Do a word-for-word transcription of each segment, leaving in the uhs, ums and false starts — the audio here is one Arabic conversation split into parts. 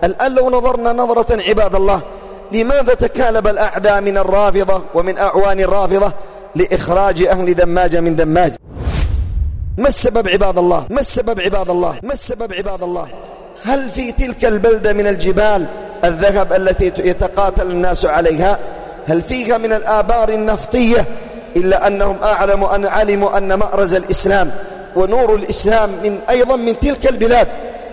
الآن لو نظرنا نظرة عباد الله، لماذا تكالب الأعداء من الرافضة ومن أعوان الرافضة لإخراج أهل دماج من دماج؟ ما السبب عباد الله؟ ما السبب عباد الله؟ ما السبب عباد الله؟ هل في تلك البلدة من الجبال الذهب التي يتقاتل الناس عليها؟ هل فيها من الآبار النفطية؟ إلا أنهم أعلموا أن علموا أن مأرز الإسلام ونور الإسلام من أيضا من تلك البلاد،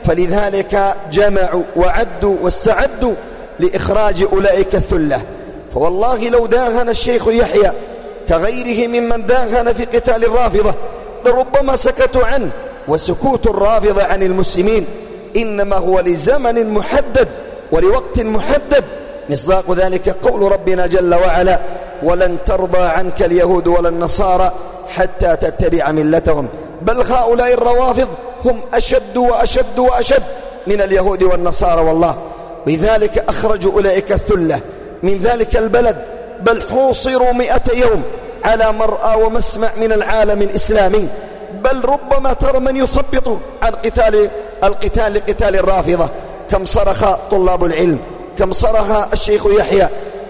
فلذلك جمعوا وعدوا واستعدوا لإخراج أولئك الثلة. فوالله لو داهن الشيخ يحيى كغيره ممن داهن في قتال الرافضة لربما سكتوا عنه، وسكوت الرافضة عن المسلمين إنما هو لزمن محدد ولوقت محدد. مصداق ذلك قول ربنا جل وعلا: ولن ترضى عنك اليهود ولا النصارى حتى تتبع ملتهم. بل هؤلاء الروافض هم أشد وأشد وأشد من اليهود والنصارى والله. لذلك أخرجوا أولئك الثلة من ذلك البلد، بل حوصروا مئة يوم على مرأى ومسمع من العالم الإسلامي. بل ربما ترى من يثبط عن قتال القتال لقتال الرافضة. كم صرخ طلاب العلم، كم صرخ الشيخ يحيى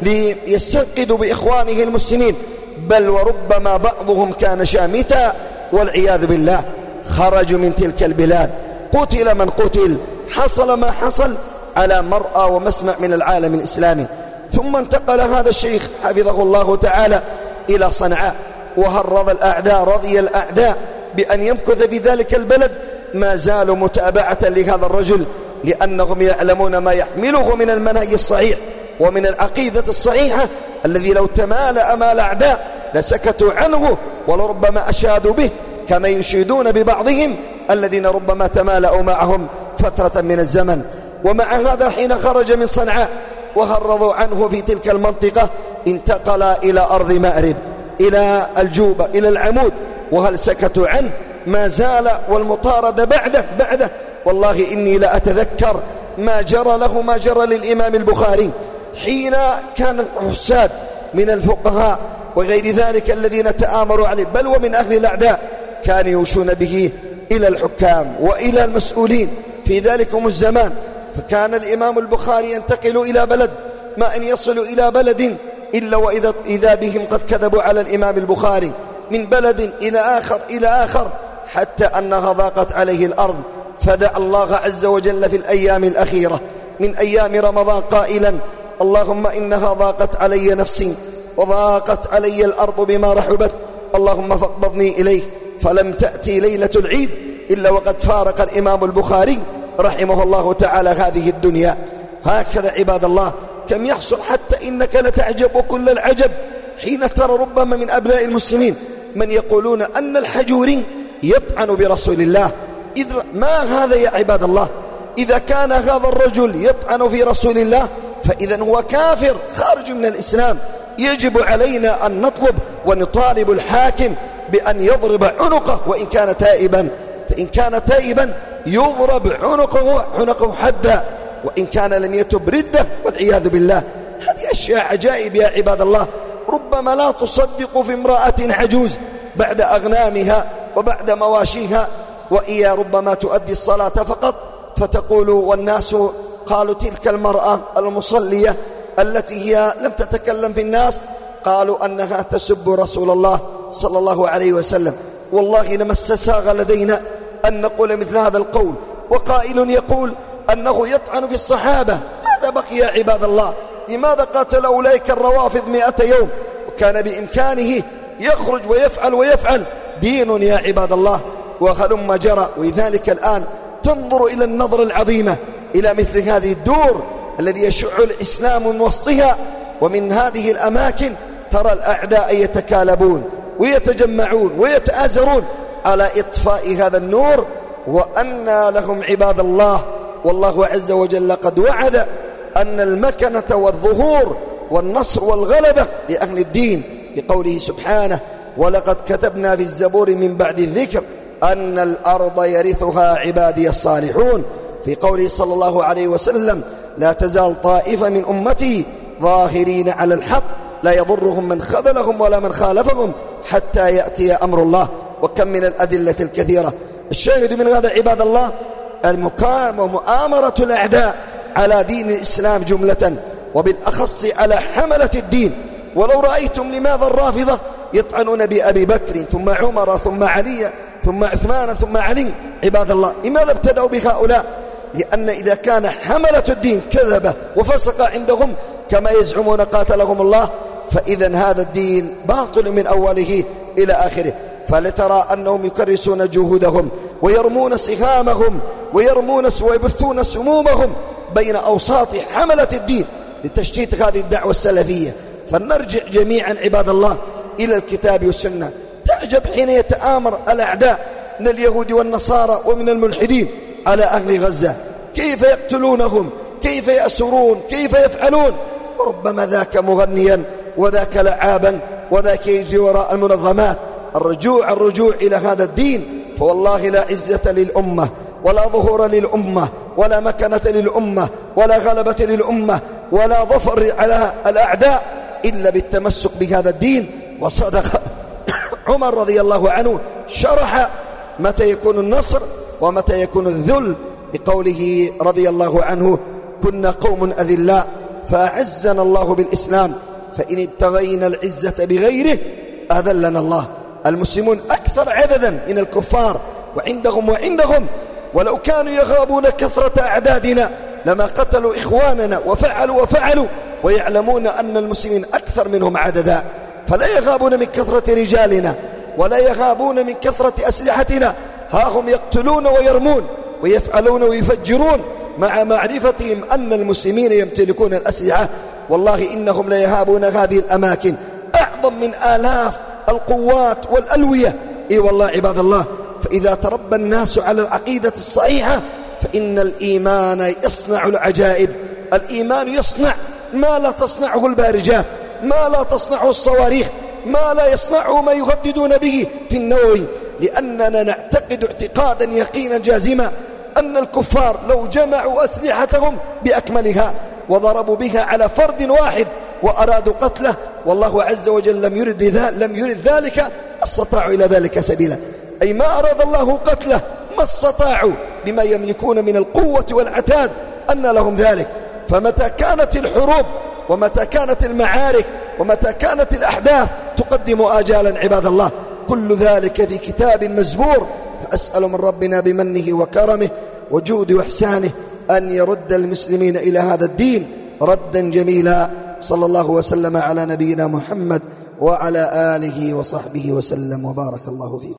ليستنقذوا بإخوانه المسلمين، بل وربما بعضهم كان شامتا والعياذ بالله. خرجوا من تلك البلاد، قتل من قتل، حصل ما حصل على مرأى ومسمع من العالم الإسلامي. ثم انتقل هذا الشيخ حفظه الله تعالى إلى صنعاء، وهرض الأعداء رضي الأعداء بأن يمكث في ذلك البلد. ما زالوا متابعة لهذا الرجل، لأنهم يعلمون ما يحمله من المنهج الصحيح ومن العقيدة الصحيحة، الذي لو تمالأ مال الأعداء لسكتوا عنه ولربما أشادوا به، كما يشيدون ببعضهم الذين ربما تمالأوا معهم فترة من الزمن. ومع هذا حين خرج من صنعاء وهرضوا عنه في تلك المنطقة، انتقل إلى أرض مأرب، إلى الجوبة، إلى العمود، وهل سكتوا عنه؟ ما زال، والمطاردة بعده بعده. والله إني لا أتذكر ما جرى له ما جرى للإمام البخاري حين كان الحساد من الفقهاء وغير ذلك الذين تآمروا عليه، بل ومن أهل الأعداء، كانوا يوشون به إلى الحكام وإلى المسؤولين في ذلكم الزمان. فكان الإمام البخاري ينتقل إلى بلد، ما أن يصل إلى بلد إلا وإذا إذا بهم قد كذبوا على الإمام البخاري، من بلد إلى آخر إلى آخر، حتى أنها ضاقت عليه الأرض. فدعا الله عز وجل في الأيام الأخيرة من أيام رمضان قائلا: اللهم إنها ضاقت علي نفسي وضاقت علي الأرض بما رحبت، اللهم فاقبضني إليه. فلم تأتي ليلة العيد إلا وقد فارق الإمام البخاري رحمه الله تعالى هذه الدنيا. هكذا عباد الله كم يحصل، حتى إنك لتعجب وكل العجب حين ترى ربما من أبناء المسلمين من يقولون أن الحجوري يطعن برسول الله. إذ ما هذا يا عباد الله؟ إذا كان هذا الرجل يطعن في رسول الله فإذا هو كافر خارج من الإسلام. يجب علينا أن نطلب ونطالب الحاكم بأن يضرب عنقه وإن كان تائبا، فإن كان تائبا يضرب عنقه عنقه حدا، وإن كان لم يتب ردة والعياذ بالله. هذه أشياء عجائب يا عباد الله. ربما لا تصدق في امرأة عجوز بعد أغنامها وبعد مواشيها، وإيا ربما تؤدي الصلاة فقط، فتقول والناس قالوا تلك المرأة المصلية التي هي لم تتكلم في الناس قالوا أنها تسب رسول الله صلى الله عليه وسلم. والله لما استساغ لدينا أن نقول مثل هذا القول، وقائل يقول أنه يطعن في الصحابة. ماذا بقي يا عباد الله؟ لماذا قاتل أولئك الروافض مئة يوم وكان بإمكانه يخرج ويفعل ويفعل؟ دين يا عباد الله وهلم جرى. ولذلك الآن تنظر إلى النظر العظيمة إلى مثل هذه الدور الذي يشع الإسلام من وسطها، ومن هذه الأماكن ترى الأعداء يتكالبون ويتجمعون ويتآزرون على إطفاء هذا النور. وأن لهم عباد الله، والله عز وجل قد وعد أن المكنة والظهور والنصر والغلبة لأهل الدين بقوله سبحانه: ولقد كتبنا في الزبور من بعد الذكر أن الأرض يرثها عبادي الصالحون. في قوله صلى الله عليه وسلم: لا تزال طائفة من أمتي ظاهرين على الحق لا يضرهم من خذلهم ولا من خالفهم حتى يأتي أمر الله. وكم من الأدلة الكثيرة. الشاهد من هذا عباد الله المقام ومؤامرة الأعداء على دين الإسلام جملة، وبالأخص على حملة الدين. ولو رأيتم لماذا الرافضة يطعنون بأبي بكر ثم عمر ثم علي ثم عثمان ثم علي. عباد الله، لماذا ابتدأوا بهؤلاء؟ لأن إذا كان حملة الدين كذبة وفسق عندهم كما يزعمون قاتلهم الله، فإذا هذا الدين باطل من أوله إلى آخره. فلترى أنهم يكرسون جهودهم ويرمون سهامهم ويرمون ويبثون سمومهم بين أوساط حملة الدين لتشتيت هذه الدعوة السلفية. فلنرجع جميعا عباد الله إلى الكتاب والسنة. تعجب حين يتآمر الأعداء من اليهود والنصارى ومن الملحدين على أهل غزة، كيف يقتلونهم، كيف يأسرون، كيف يفعلون، وربما ذاك مغنيا وذاك لعابا وذاك يجي وراء المنظمات. الرجوع الرجوع إلى هذا الدين، فوالله لا عزة للأمة ولا ظهور للأمة ولا مكانة للأمة ولا غلبة للأمة ولا ظفر على الأعداء إلا بالتمسك بهذا الدين. وصدق عمر رضي الله عنه شرح متى يكون النصر ومتى يكون الذل بقوله رضي الله عنه: كنا قوم أذلاء فأعزنا الله بالإسلام، فإن ابتغينا العزة بغيره أذلنا الله. المسلمون أكثر عددا من الكفار وعندهم وعندهم، ولو كانوا يغابون كثرة أعدادنا لما قتلوا إخواننا وفعلوا وفعلوا، ويعلمون أن المسلمين أكثر منهم عددا، فلا يغابون من كثرة رجالنا ولا يغابون من كثرة أسلحتنا. ها هم يقتلون ويرمون ويفعلون ويفجرون مع معرفتهم أن المسلمين يمتلكون الأسلحة. والله إنهم لا يهابون هذه الأماكن أعظم من آلاف القوات والألوية. إي والله عباد الله، فإذا تربى الناس على العقيدة الصحيحة فإن الإيمان يصنع العجائب. الإيمان يصنع ما لا تصنعه البارجات، ما لا تصنعه الصواريخ، ما لا يصنعه ما يغددون به في النووي، لأننا نعتقد اعتقادا يقينا جازما أن الكفار لو جمعوا أسلحتهم بأكملها وضربوا بها على فرد واحد وأرادوا قتله، والله عز وجل لم يرد لم يرد ذلك، ما استطاعوا إلى ذلك سبيلا. أي ما أراد الله قتله ما استطاعوا بما يملكون من القوة والعتاد أن لهم ذلك. فمتى كانت الحروب ومتى كانت المعارك ومتى كانت الأحداث تقدم آجالا عباد الله، كل ذلك في كتاب مزبور. فأسأل من ربنا بمنه وكرمه وجود وإحسانه أن يرد المسلمين إلى هذا الدين ردا جميلا. صلى الله وسلم على نبينا محمد وعلى آله وصحبه وسلم وبارك الله فيه.